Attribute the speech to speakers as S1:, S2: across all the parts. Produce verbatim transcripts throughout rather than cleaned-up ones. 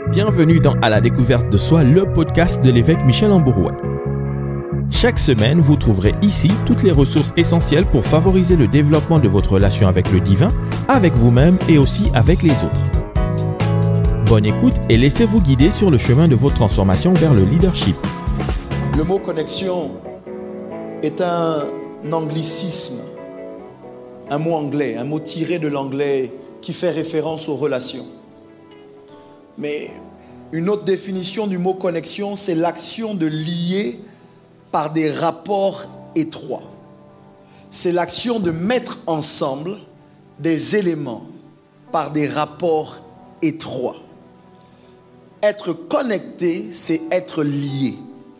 S1: Bienvenue dans À la découverte de soi, le podcast de l'évêque Michel Ambourouet. Chaque semaine, vous trouverez ici toutes les ressources essentielles pour favoriser le développement de votre relation avec le divin, avec vous-même et aussi avec les autres. Bonne écoute et laissez-vous guider sur le chemin de votre transformation vers le leadership.
S2: Le mot connexion est un anglicisme, un mot anglais, un mot tiré de l'anglais qui fait référence aux relations. Mais une autre définition du mot connexion, c'est l'action de lier par des rapports étroits. C'est l'action de mettre ensemble des éléments par des rapports étroits. Être connecté, c'est être lié.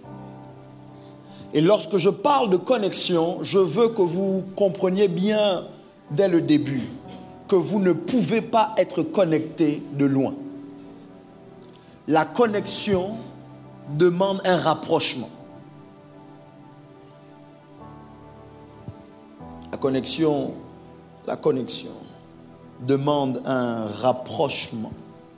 S2: Et lorsque je parle de connexion, je veux que vous compreniez bien dès le début que vous ne pouvez pas être connecté de loin. La connexion demande un rapprochement. La connexion, la connexion demande un rapprochement.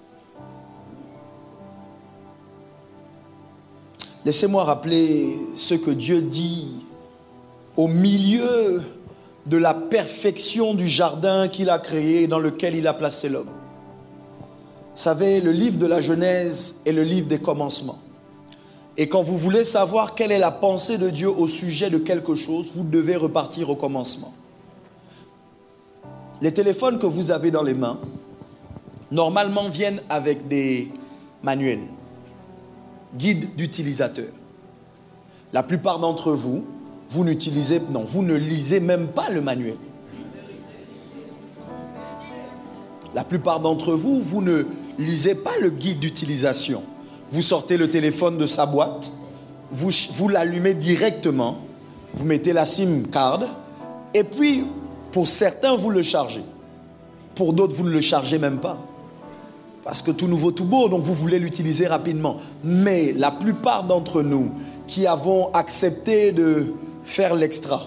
S2: Laissez-moi rappeler ce que Dieu dit au milieu de la perfection du jardin qu'il a créé, dans lequel il a placé l'homme. Vous savez, le livre de la Genèse est le livre des commencements. Et quand vous voulez savoir quelle est la pensée de Dieu au sujet de quelque chose, vous devez repartir au commencement. Les téléphones que vous avez dans les mains, normalement viennent avec des manuels, guides d'utilisateur. La plupart d'entre vous, vous n'utilisez, non, vous ne lisez même pas le manuel. La plupart d'entre vous, vous ne lisez pas le guide d'utilisation. Vous sortez le téléphone de sa boîte, vous, vous l'allumez directement, vous mettez la SIM card, et puis, pour certains, vous le chargez. Pour d'autres, vous ne le chargez même pas. Parce que tout nouveau, tout beau, donc vous voulez l'utiliser rapidement. Mais la plupart d'entre nous qui avons accepté de faire l'extra,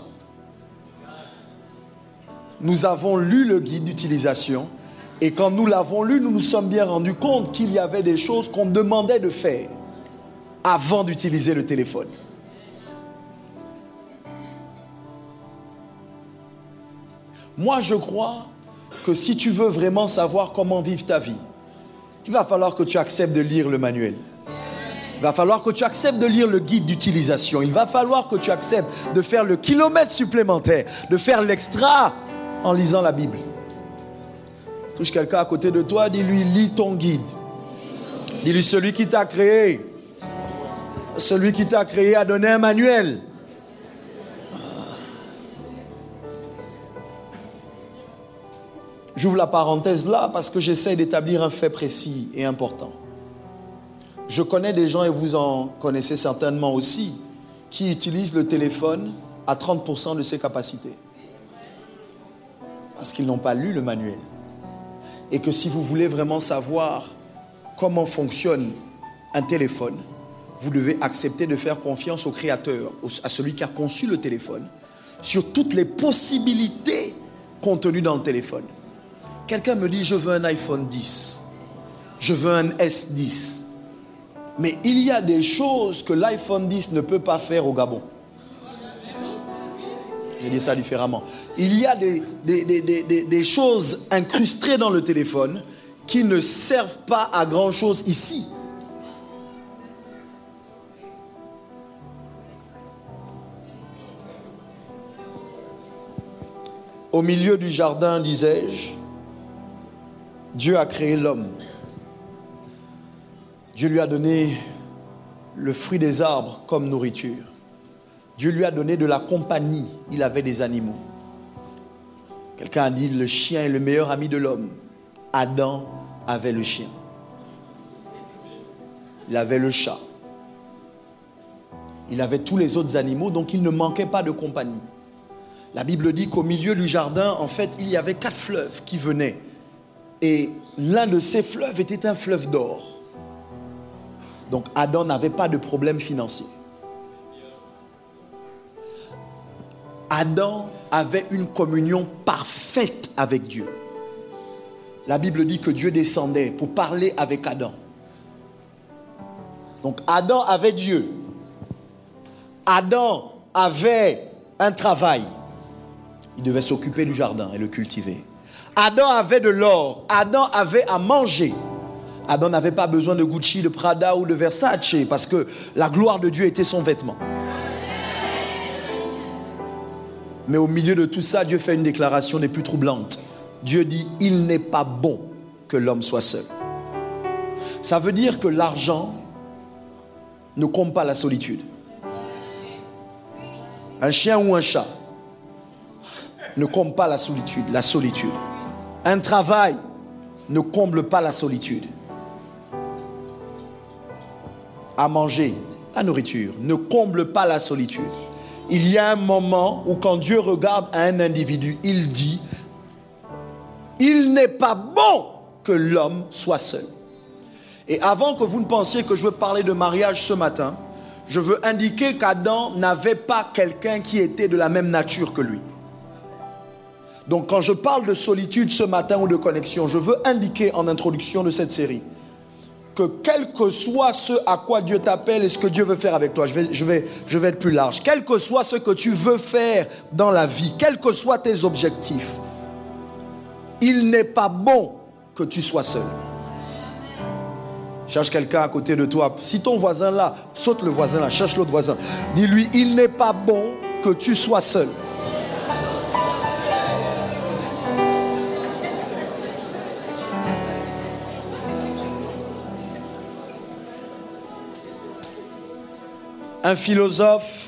S2: nous avons lu le guide d'utilisation et quand nous l'avons lu, nous nous sommes bien rendus compte qu'il y avait des choses qu'on demandait de faire avant d'utiliser le téléphone. Moi, je crois que si tu veux vraiment savoir comment vivre ta vie, il va falloir que tu acceptes de lire le manuel. Il va falloir que tu acceptes de lire le guide d'utilisation. Il va falloir que tu acceptes de faire le kilomètre supplémentaire, de faire l'extra en lisant la Bible. Touche quelqu'un à côté de toi, dis-lui, lis ton guide. Dis-lui, celui qui t'a créé, celui qui t'a créé a donné un manuel. J'ouvre la parenthèse là parce que j'essaie d'établir un fait précis et important. Je connais des gens, et vous en connaissez certainement aussi, qui utilisent le téléphone à trente pour cent de ses capacités. Parce qu'ils n'ont pas lu le manuel. Et que si vous voulez vraiment savoir comment fonctionne un téléphone, vous devez accepter de faire confiance au créateur, à celui qui a conçu le téléphone, sur toutes les possibilités contenues dans le téléphone. Quelqu'un me dit, je veux un iPhone dix, je veux un S dix. Mais il y a des choses que l'iPhone dix ne peut pas faire au Gabon. Je dis ça différemment. Il y a des, des, des, des, des choses incrustées dans le téléphone qui ne servent pas à grand chose ici. Au milieu du jardin, disais-je, Dieu a créé l'homme. Dieu lui a donné le fruit des arbres comme nourriture. Dieu lui a donné de la compagnie. Il avait des animaux. Quelqu'un a dit, le chien est le meilleur ami de l'homme. Adam avait le chien. Il avait le chat. Il avait tous les autres animaux, donc il ne manquait pas de compagnie. La Bible dit qu'au milieu du jardin, en fait, il y avait quatre fleuves qui venaient. Et l'un de ces fleuves était un fleuve d'or. Donc Adam n'avait pas de problème financier. Adam avait une communion parfaite avec Dieu. La Bible dit que Dieu descendait pour parler avec Adam. Donc Adam avait Dieu. Adam avait un travail. Il devait s'occuper du jardin et le cultiver. Adam avait de l'or. Adam avait à manger. Adam n'avait pas besoin de Gucci, de Prada ou de Versace parce que la gloire de Dieu était son vêtement. Mais au milieu de tout ça, Dieu fait une déclaration des plus troublantes. Dieu dit, il n'est pas bon que l'homme soit seul. Ça veut dire que l'argent ne comble pas la solitude. Un chien ou un chat ne comble pas la solitude, la solitude. Un travail ne comble pas la solitude. À manger, la nourriture ne comble pas la solitude. Il y a un moment où quand Dieu regarde à un individu, il dit, il n'est pas bon que l'homme soit seul. Et avant que vous ne pensiez que je veux parler de mariage ce matin, je veux indiquer qu'Adam n'avait pas quelqu'un qui était de la même nature que lui. Donc quand je parle de solitude ce matin ou de connexion, je veux indiquer en introduction de cette série que quel que soit ce à quoi Dieu t'appelle et ce que Dieu veut faire avec toi, je vais, je vais, je vais être plus large, quel que soit ce que tu veux faire dans la vie, quels que soient tes objectifs, il n'est pas bon que tu sois seul. Cherche quelqu'un à côté de toi. Si ton voisin là, saute le voisin là, cherche l'autre voisin. Dis-lui, il n'est pas bon que tu sois seul. Un philosophe,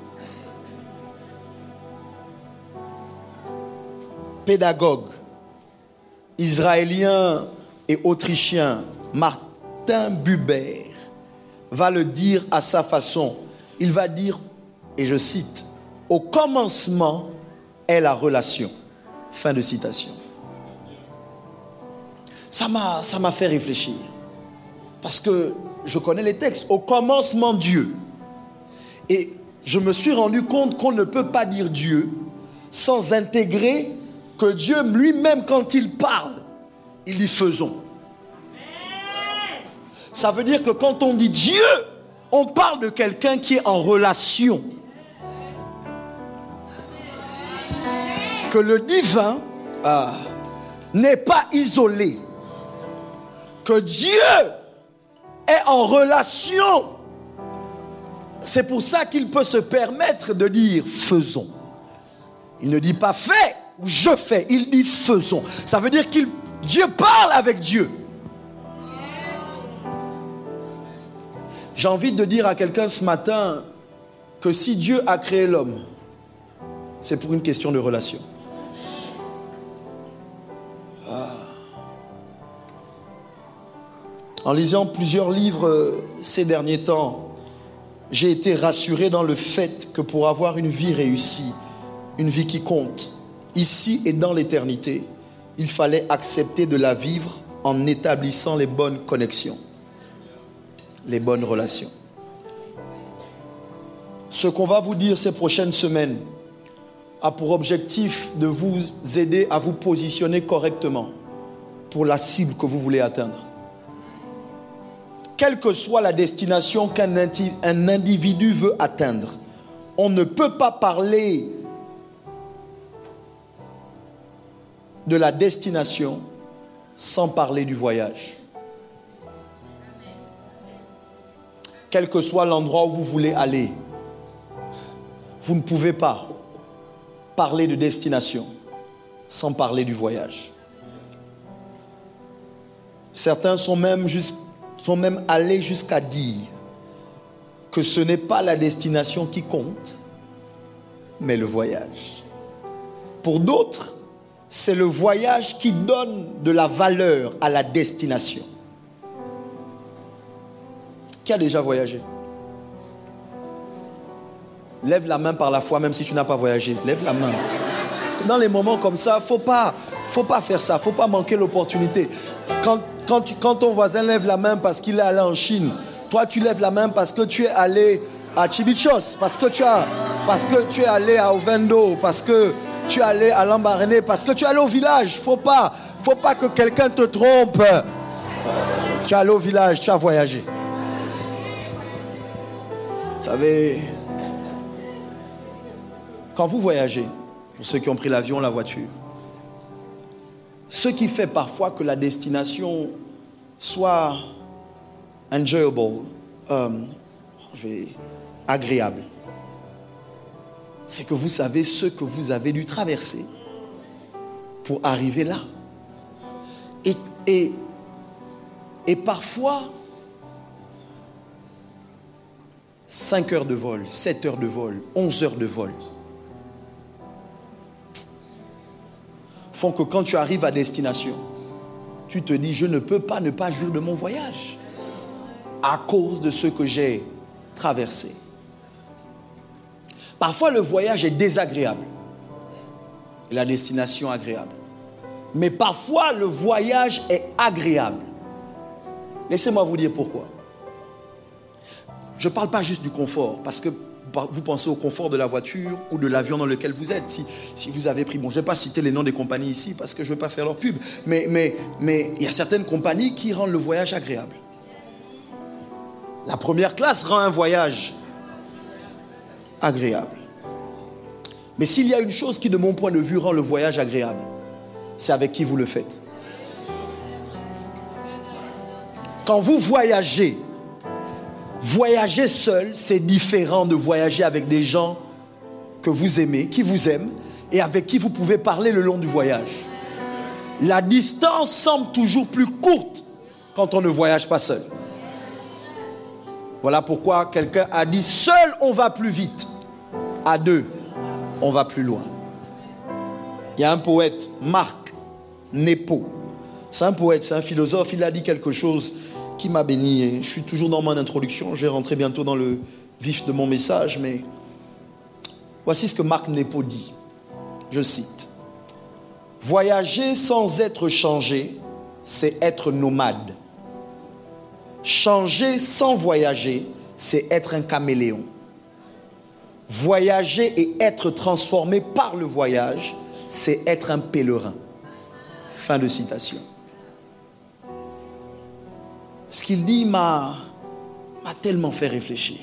S2: pédagogue, israélien et autrichien, Martin Buber, va le dire à sa façon. Il va dire, et je cite, « Au commencement est la relation. » Fin de citation. Ça m'a, ça m'a fait réfléchir. Parce que je connais les textes. Au commencement, Dieu. Et je me suis rendu compte qu'on ne peut pas dire Dieu sans intégrer que Dieu lui-même, quand il parle, il dit faisons. Ça veut dire que quand on dit Dieu, on parle de quelqu'un qui est en relation. Que le divin ah, n'est pas isolé. Que Dieu est en relation. C'est pour ça qu'il peut se permettre de dire faisons. Il ne dit pas fais ou je fais, il dit faisons. Ça veut dire que Dieu parle avec Dieu. J'ai envie de dire à quelqu'un ce matin que si Dieu a créé l'homme, c'est pour une question de relation. Ah. En lisant plusieurs livres ces derniers temps, j'ai été rassuré dans le fait que pour avoir une vie réussie, une vie qui compte, ici et dans l'éternité, il fallait accepter de la vivre en établissant les bonnes connexions, les bonnes relations. Ce qu'on va vous dire ces prochaines semaines a pour objectif de vous aider à vous positionner correctement pour la cible que vous voulez atteindre. Quelle que soit la destination qu'un un individu veut atteindre, on ne peut pas parler de la destination sans parler du voyage. Quel que soit l'endroit où vous voulez aller, vous ne pouvez pas parler de destination sans parler du voyage. Certains sont même jusqu'à sont même allés jusqu'à dire que ce n'est pas la destination qui compte, mais le voyage. Pour d'autres, c'est le voyage qui donne de la valeur à la destination. Qui a déjà voyagé? Lève la main par la foi, même si tu n'as pas voyagé. Lève la main. Dans les moments comme ça, il ne faut pas, faut pas faire ça. Il ne faut pas manquer l'opportunité. Quand Quand, tu, quand ton voisin lève la main parce qu'il est allé en Chine, toi tu lèves la main parce que tu es allé à Chibichos, parce que tu, as, parce que tu es allé à Ovendo, parce que tu es allé à Lambaréné, parce que tu es allé au village. Faut pas, faut pas que quelqu'un te trompe. Tu es allé au village, tu as voyagé. savez, quand vous voyagez, pour ceux qui ont pris l'avion, la voiture, ce qui fait parfois que la destination soit enjoyable, euh, je vais, agréable, c'est que vous savez ce que vous avez dû traverser pour arriver là. Et, et, et parfois, cinq heures de vol, sept heures de vol, onze heures de vol font que quand tu arrives à destination, tu te dis, je ne peux pas ne pas jouir de mon voyage à cause de ce que j'ai traversé. Parfois, le voyage est désagréable et la destination agréable. Mais parfois, le voyage est agréable. Laissez-moi vous dire pourquoi. Je ne parle pas juste du confort, parce que vous pensez au confort de la voiture ou de l'avion dans lequel vous êtes. Si, si vous avez pris, bon, je ne vais pas citer les noms des compagnies ici parce que je ne veux pas faire leur pub, mais, mais, mais il y a certaines compagnies qui rendent le voyage agréable. La première classe rend un voyage agréable. Mais s'il y a une chose qui, de mon point de vue, rend le voyage agréable, c'est avec qui vous le faites. Quand vous voyagez, voyager seul, c'est différent de voyager avec des gens que vous aimez, qui vous aiment, et avec qui vous pouvez parler le long du voyage. La distance semble toujours plus courte quand on ne voyage pas seul. Voilà pourquoi quelqu'un a dit, seul on va plus vite, à deux on va plus loin. Il y a un poète, Marc Nepo. C'est un poète, c'est un philosophe, il a dit quelque chose qui m'a béni. Et je suis toujours dans mon introduction, je vais rentrer bientôt dans le vif de mon message, mais voici ce que Marc Nepo dit. Je cite. Voyager sans être changé, c'est être nomade. Changer sans voyager, c'est être un caméléon. Voyager et être transformé par le voyage, c'est être un pèlerin. Fin de citation. Ce qu'il dit m'a, m'a tellement fait réfléchir.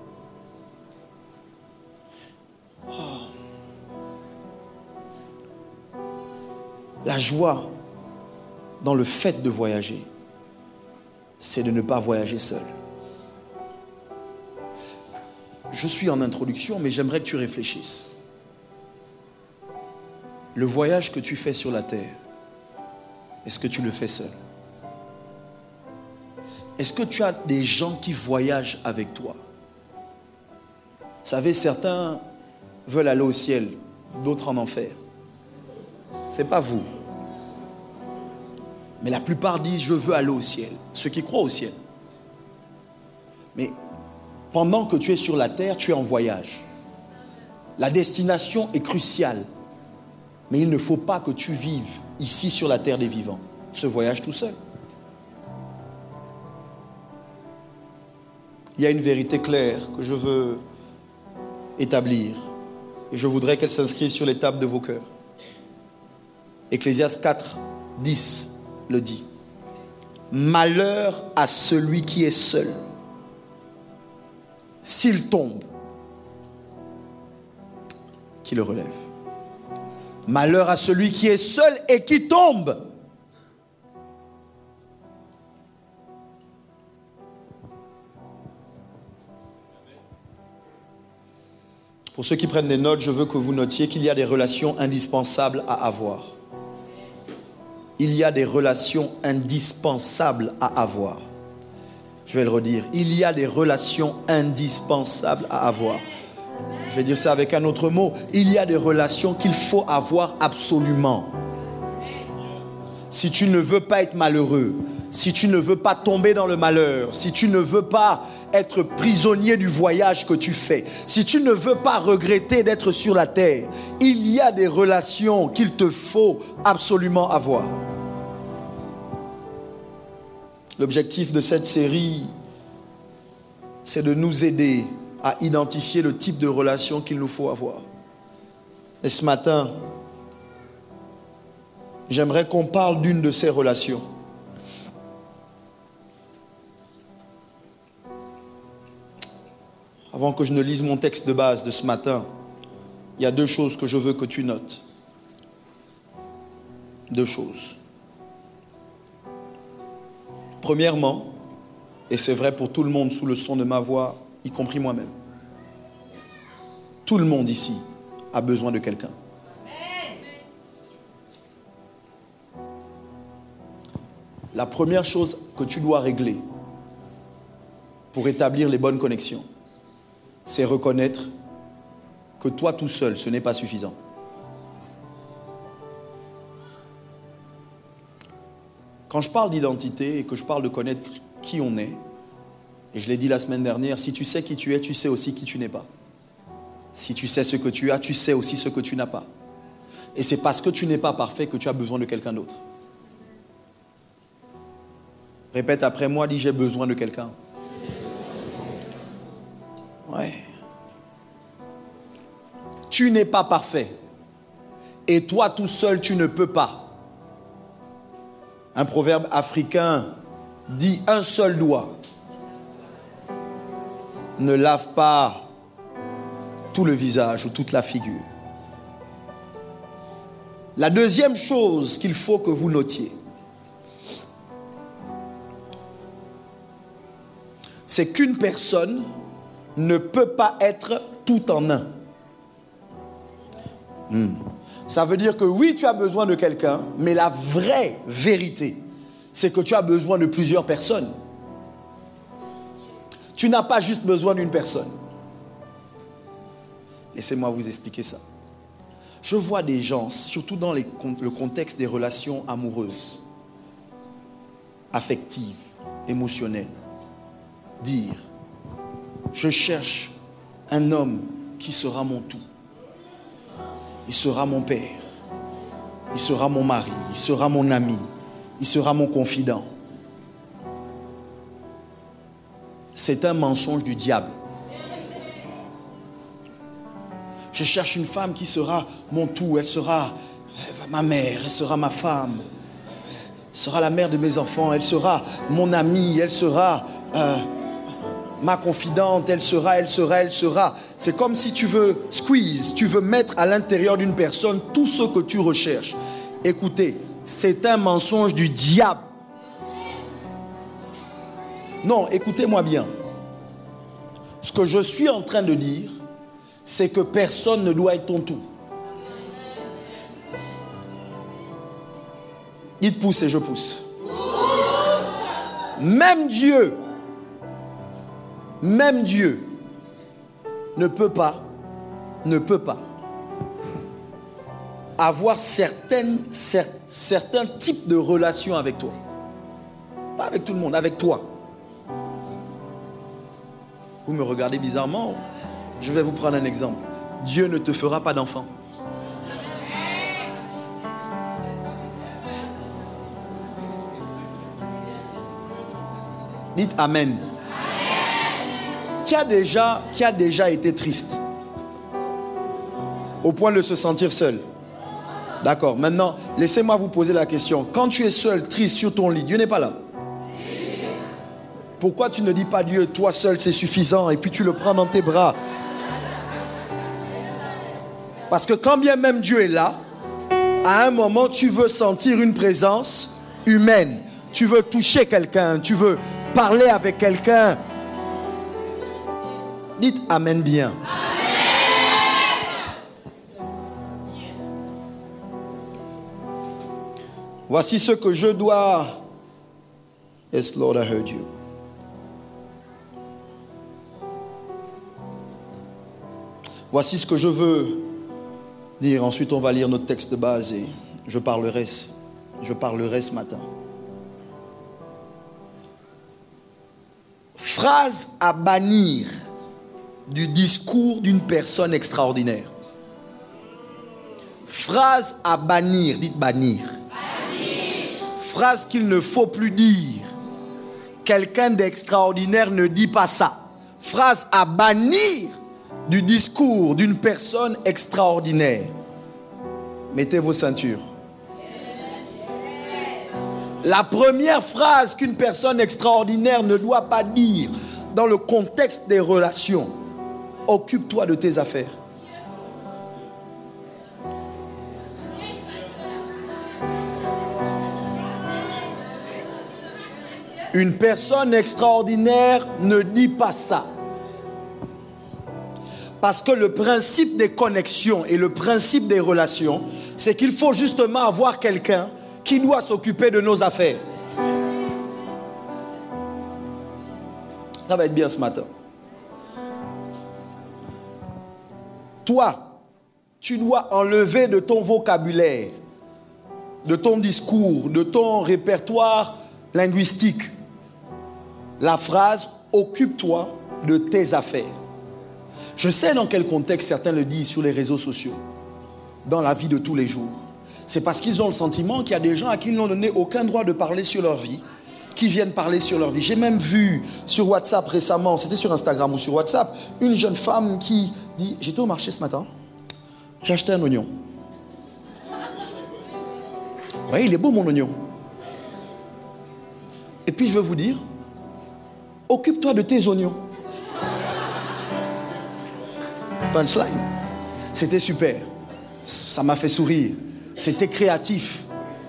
S2: Oh. La joie dans le fait de voyager, c'est de ne pas voyager seul. Je suis en introduction, mais j'aimerais que tu réfléchisses. Le voyage que tu fais sur la terre, est-ce que tu le fais seul? Est-ce que tu as des gens qui voyagent avec toi? Vous savez, certains veulent aller au ciel, d'autres en enfer. Ce n'est pas vous. Mais la plupart disent, je veux aller au ciel. Ceux qui croient au ciel. Mais pendant que tu es sur la terre, tu es en voyage. La destination est cruciale. Mais il ne faut pas que tu vives ici sur la terre des vivants ce voyage tout seul. Il y a une vérité claire que je veux établir et je voudrais qu'elle s'inscrive sur les tables de vos cœurs. Ecclésiaste quatre, dix le dit. Malheur à celui qui est seul, s'il tombe, qui le relève. Malheur à celui qui est seul et qui tombe. Pour ceux qui prennent des notes, je veux que vous notiez qu'il y a des relations indispensables à avoir. Il y a des relations indispensables à avoir. Je vais le redire. Il y a des relations indispensables à avoir. Je vais dire ça avec un autre mot. Il y a des relations qu'il faut avoir absolument. Si tu ne veux pas être malheureux, si tu ne veux pas tomber dans le malheur, si tu ne veux pas être prisonnier du voyage que tu fais, si tu ne veux pas regretter d'être sur la terre, il y a des relations qu'il te faut absolument avoir. L'objectif de cette série, c'est de nous aider à identifier le type de relation qu'il nous faut avoir. Et ce matin, j'aimerais qu'on parle d'une de ces relations. Avant avant que je ne lise mon texte de base de ce matin, il y a deux choses que je veux que tu notes. Deux choses. Premièrement, et c'est vrai pour tout le monde sous le son de ma voix, y compris moi-même, tout le monde ici a besoin de quelqu'un. La première chose que tu dois régler pour établir les bonnes connexions, c'est reconnaître que toi tout seul, ce n'est pas suffisant. Quand je parle d'identité et que je parle de connaître qui on est, et je l'ai dit la semaine dernière, si tu sais qui tu es, tu sais aussi qui tu n'es pas. Si tu sais ce que tu as, tu sais aussi ce que tu n'as pas. Et c'est parce que tu n'es pas parfait que tu as besoin de quelqu'un d'autre. Répète après moi, dis j'ai besoin de quelqu'un. Ouais. Tu n'es pas parfait. Et toi tout seul, tu ne peux pas. Un proverbe africain dit un seul doigt ne lave pas tout le visage ou toute la figure. La deuxième chose qu'il faut que vous notiez, c'est qu'une personne ne peut pas être tout en un. Hmm. Ça veut dire que oui, tu as besoin de quelqu'un, mais la vraie vérité, c'est que tu as besoin de plusieurs personnes. Tu n'as pas juste besoin d'une personne. Laissez-moi vous expliquer ça. Je vois des gens, surtout dans les, le contexte des relations amoureuses, affectives, émotionnelles, dire « Je cherche un homme qui sera mon tout. Il sera mon père, il sera mon mari, il sera mon ami, il sera mon confident. » C'est un mensonge du diable. Je cherche une femme qui sera mon tout. Elle sera ma mère, elle sera ma femme, elle sera la mère de mes enfants, elle sera mon amie, elle sera euh, ma confidente, elle sera, elle sera, elle sera. C'est comme si tu veux squeeze, tu veux mettre à l'intérieur d'une personne tout ce que tu recherches. Écoutez, c'est un mensonge du diable. Non, écoutez-moi bien. Ce que je suis en train de dire, c'est que personne ne doit être ton tout. Il pousse et je pousse. Même Dieu, même Dieu ne peut pas, ne peut pas avoir certaines, cer- certains types de relations avec toi. Pas avec tout le monde, avec toi. Vous me regardez bizarrement. Je vais vous prendre un exemple. Dieu ne te fera pas d'enfant. Dites Amen. Amen. Qui a déjà, qui a déjà été triste au point de se sentir seul? D'accord. Maintenant, laissez-moi vous poser la question. Quand tu es seul, triste sur ton lit, Dieu n'est pas là. Pourquoi tu ne dis pas Dieu, toi seul c'est suffisant, et puis tu le prends dans tes bras? Parce que quand bien même Dieu est là, à un moment tu veux sentir une présence humaine. Tu veux toucher quelqu'un, tu veux parler avec quelqu'un. Dites Amen bien. Amen. Voici ce que je dois. Yes, Lord, I heard you. Voici ce que je veux dire. Ensuite, on va lire notre texte de base et je parlerai, je parlerai ce matin. Phrase à bannir du discours d'une personne extraordinaire. Phrase à bannir, dites bannir. Bannir. Phrase qu'il ne faut plus dire. Quelqu'un d'extraordinaire ne dit pas ça. Phrase à bannir du discours d'une personne extraordinaire. Mettez vos ceintures. La première phrase qu'une personne extraordinaire ne doit pas dire dans le contexte des relations, occupe-toi de tes affaires. Une personne extraordinaire ne dit pas ça. Parce que le principe des connexions et le principe des relations, c'est qu'il faut justement avoir quelqu'un qui doit s'occuper de nos affaires. Ça va être bien ce matin. Toi, tu dois enlever de ton vocabulaire, de ton discours, de ton répertoire linguistique, la phrase « occupe-toi de tes affaires ». Je sais dans quel contexte certains le disent sur les réseaux sociaux, dans la vie de tous les jours. C'est parce qu'ils ont le sentiment qu'il y a des gens à qui ils n'ont donné aucun droit de parler sur leur vie, qui viennent parler sur leur vie. J'ai même vu sur WhatsApp récemment, c'était sur Instagram ou sur WhatsApp, une jeune femme qui dit « J'étais au marché ce matin, j'ai acheté un oignon. » Oui, il est beau mon oignon. Et puis je veux vous dire, occupe-toi de tes oignons. Punchline. C'était super. Ça m'a fait sourire. C'était créatif.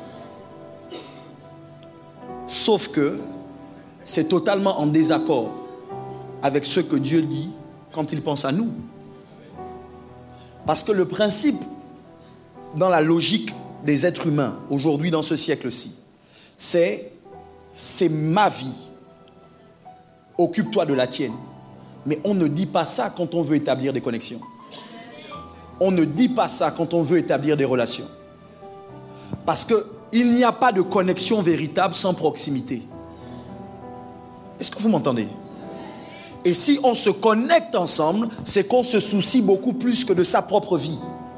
S2: Sauf que c'est totalement en désaccord avec ce que Dieu dit quand il pense à nous. Parce que le principe dans la logique des êtres humains aujourd'hui dans ce siècle-ci, c'est c'est ma vie. Occupe-toi de la tienne. Mais on ne dit pas ça quand on veut établir des connexions. On ne dit pas ça quand on veut établir des relations. Parce qu'il n'y a pas de connexion véritable sans proximité. Est-ce que vous m'entendez? Et si on se connecte ensemble, c'est qu'on se soucie beaucoup plus que de sa propre vie.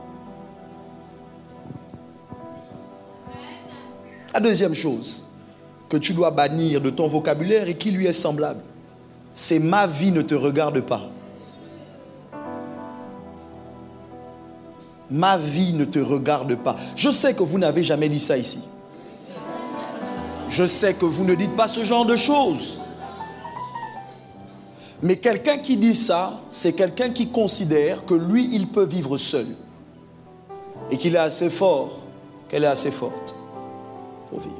S2: La deuxième chose que tu dois bannir de ton vocabulaire et qui lui est semblable, c'est « ma vie ne te regarde pas ». Ma vie ne te regarde pas. Je sais que vous n'avez jamais dit ça ici. Je sais que vous ne dites pas ce genre de choses. Mais quelqu'un qui dit ça, c'est quelqu'un qui considère que lui, il peut vivre seul. Et qu'il est assez fort, qu'elle est assez forte pour vivre.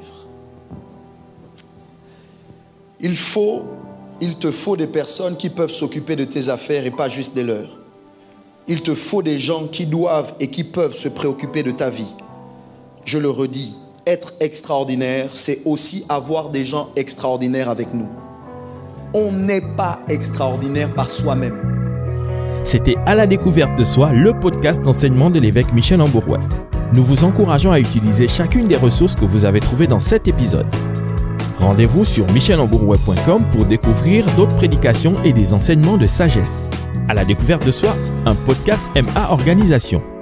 S2: Il faut, il te faut des personnes qui peuvent s'occuper de tes affaires et pas juste des leurs. Il te faut des gens qui doivent et qui peuvent se préoccuper de ta vie. Je le redis, être extraordinaire, c'est aussi avoir des gens extraordinaires avec nous. On n'est pas extraordinaire par soi-même.
S1: C'était À la découverte de soi, le podcast d'enseignement de l'évêque Michel Ambourouet. Nous vous encourageons à utiliser chacune des ressources que vous avez trouvées dans cet épisode. Rendez-vous sur michel ambourouet point com pour découvrir d'autres prédications et des enseignements de sagesse. À la découverte de soi, un podcast M A Organisation.